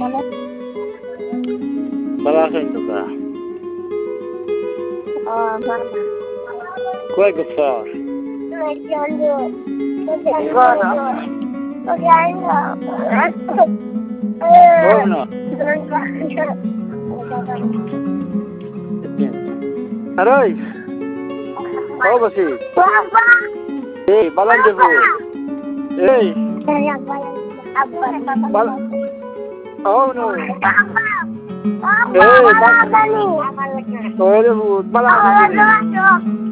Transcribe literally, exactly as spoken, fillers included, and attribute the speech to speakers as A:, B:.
A: Balasan to ka.
B: Oh, mama.
A: Kuai ka far. Oh no. Aroy. Oh basi. Eh, balan debu. Eh. Bal. Oh no. Eh, bal. Oh debu, balan debu.